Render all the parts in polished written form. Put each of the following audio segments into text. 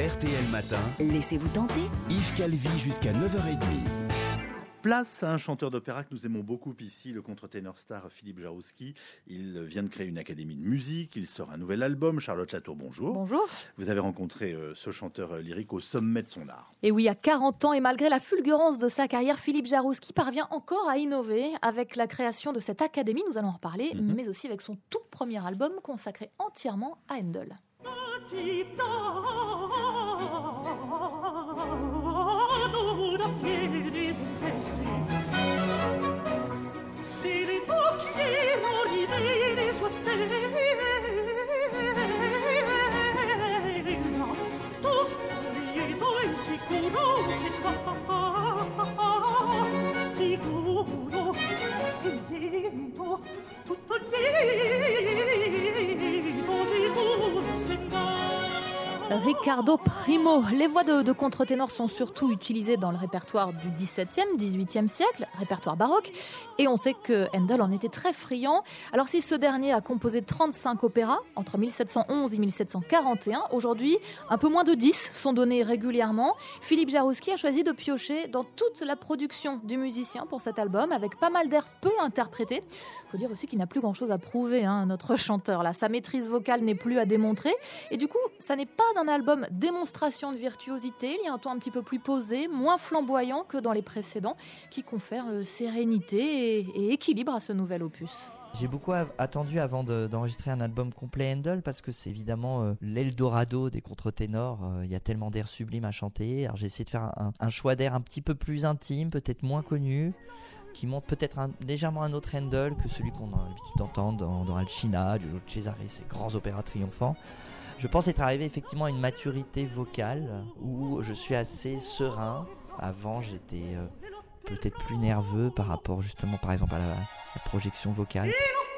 RTL Matin, Laissez-vous tenter. Yves Calvi jusqu'à 9h30. Place à un chanteur d'opéra que nous aimons beaucoup ici, le contre-ténor star Philippe Jarouski. Il vient de créer une académie de musique, il sort un nouvel album. Charlotte Latour, bonjour. Bonjour. Vous avez rencontré ce chanteur lyrique au sommet de son art. Et oui, à 40 ans et malgré la fulgurance de sa carrière, Philippe Jarouski parvient encore à innover avec la création de cette académie, nous allons en reparler, mais aussi avec son tout premier album consacré entièrement à Handel. Riccardo Primo. Les voix de contre-ténor sont surtout utilisées dans le répertoire du XVIIe, XVIIIe siècle, répertoire baroque, et on sait que Handel en était très friand. Alors si ce dernier a composé 35 opéras entre 1711 et 1741, aujourd'hui, un peu moins de 10 sont donnés régulièrement. Philippe Jarouski a choisi de piocher dans toute la production du musicien pour cet album, avec pas mal d'airs peu interprétés. Il faut dire aussi qu'il n'a plus grand-chose à prouver, notre chanteur. Là, sa maîtrise vocale n'est plus à démontrer, et du coup, ça n'est pas un album démonstration de virtuosité. Il y a un ton un petit peu plus posé, moins flamboyant que dans les précédents, qui confère sérénité et équilibre à ce nouvel opus. J'ai beaucoup attendu avant d'enregistrer un album complet Handel parce que c'est évidemment l'Eldorado des contre-ténors. Il y a tellement d'airs sublimes à chanter. Alors j'ai essayé de faire un choix d'air un petit peu plus intime, peut-être moins connu, qui montre peut-être légèrement un autre Handel que celui qu'on a l'habitude d'entendre dans Alcina, Giulio Cesare, ces grands opéras triomphants. Je pense être arrivé effectivement à une maturité vocale où je suis assez serein. Avant, j'étais peut-être plus nerveux par rapport justement, par exemple, à la projection vocale.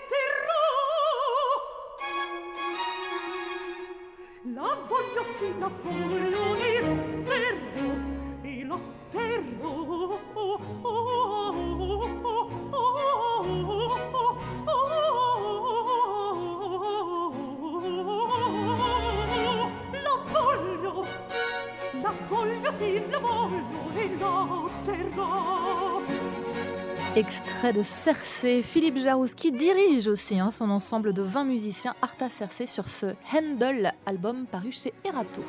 Extrait de Cersei. Philippe Jarouski dirige aussi son ensemble de 20 musiciens Arta Cersei sur ce Handel album paru chez Erato.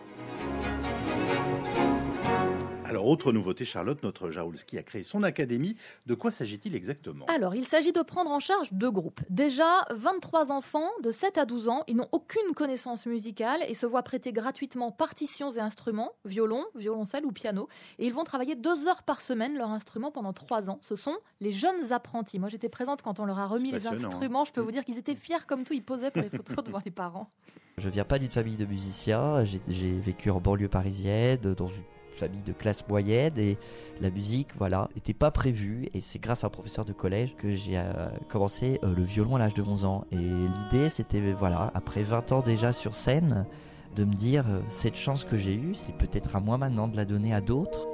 Alors, autre nouveauté, Charlotte, notre Jarouski a créé son académie. De quoi s'agit-il exactement ? Alors, il s'agit de prendre en charge 2 groupes. Déjà, 23 enfants de 7 à 12 ans. Ils n'ont aucune connaissance musicale et se voient prêter gratuitement partitions et instruments, violon, violoncelle ou piano. Et ils vont travailler 2 heures par semaine leur instrument pendant 3 ans. Ce sont les jeunes apprentis. Moi, j'étais présente quand on leur a remis les instruments. Je peux vous dire qu'ils étaient fiers comme tout. Ils posaient pour les photos devant les parents. Je viens pas d'une famille de musiciens. J'ai vécu en banlieue parisienne, dans une famille de classe moyenne, et la musique était pas prévue, et c'est grâce à un professeur de collège que j'ai commencé le violon à l'âge de 11 ans, et l'idée c'était après 20 ans déjà sur scène, de me dire cette chance que j'ai eue, c'est peut-être à moi maintenant de la donner à d'autres.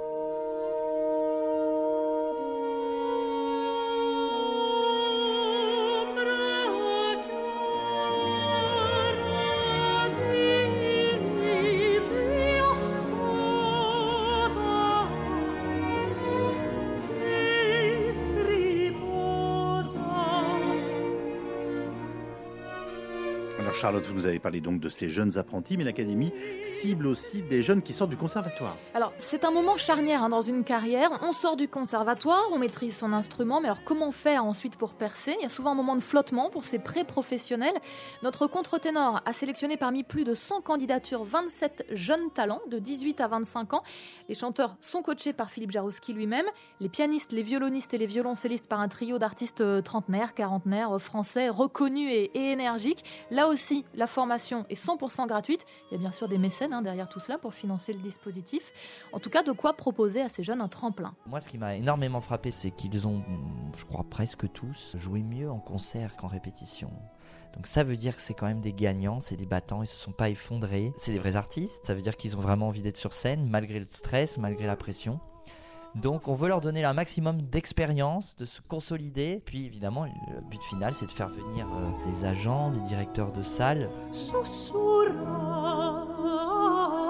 Alors Charlotte, vous nous avez parlé donc de ces jeunes apprentis, mais l'académie cible aussi des jeunes qui sortent du conservatoire. Alors, c'est un moment charnière dans une carrière. On sort du conservatoire, on maîtrise son instrument, mais alors comment faire ensuite pour percer ? Il y a souvent un moment de flottement pour ces pré-professionnels. Notre contre-ténor a sélectionné parmi plus de 100 candidatures 27 jeunes talents de 18 à 25 ans. Les chanteurs sont coachés par Philippe Jarouski lui-même, les pianistes, les violonistes et les violoncellistes par un trio d'artistes trentenaires, quarantenaires, français, reconnus et énergiques. Là aussi, la formation est 100% gratuite. Il y a bien sûr des mécènes derrière tout cela pour financer le dispositif. En tout cas, de quoi proposer à ces jeunes un tremplin. Moi, ce qui m'a énormément frappé, c'est qu'ils ont, je crois presque tous, joué mieux en concert qu'en répétition. Donc ça veut dire que c'est quand même des gagnants, c'est des battants, ils se sont pas effondrés. C'est des vrais artistes, ça veut dire qu'ils ont vraiment envie d'être sur scène, malgré le stress, malgré la pression. Donc on veut leur donner un maximum d'expérience, de se consolider. Puis évidemment, le but final, c'est de faire venir des agents, des directeurs de salles.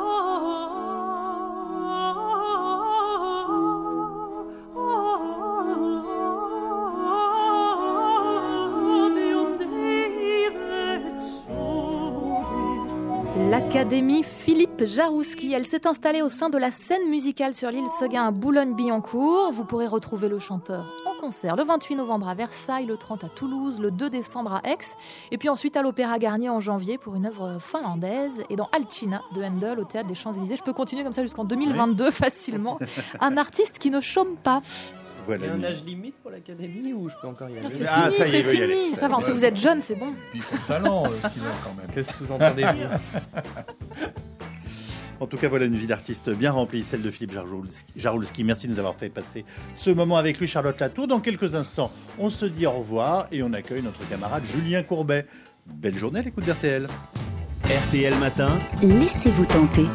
l'Académie Philippe Jarouski. Elle s'est installée au sein de la scène musicale sur l'île Seguin à Boulogne-Billancourt. Vous pourrez retrouver le chanteur en concert le 28 novembre à Versailles, le 30 à Toulouse, le 2 décembre à Aix, et puis ensuite à l'Opéra Garnier en janvier pour une œuvre finlandaise, et dans Alcina de Handel au Théâtre des Champs-Élysées. Je peux continuer comme ça jusqu'en 2022 facilement. Un artiste qui ne chôme pas. Voilà, il y a un âge limite pour l'académie ou je peux encore y aller? C'est Ah, fini, ça y est, c'est il veut y aller. fini. Ça va, si vous êtes jeune, c'est bon. Puis il faut le talent, Steven, quand même. Que sous-entendez-vous? En tout cas, voilà une vie d'artiste bien remplie, celle de Philippe Jarouski. Merci de nous avoir fait passer ce moment avec lui, Charlotte Latour. Dans quelques instants, on se dit au revoir et on accueille notre camarade Julien Courbet. Belle journée à l'écoute d'RTL. RTL Matin. Laissez-vous tenter.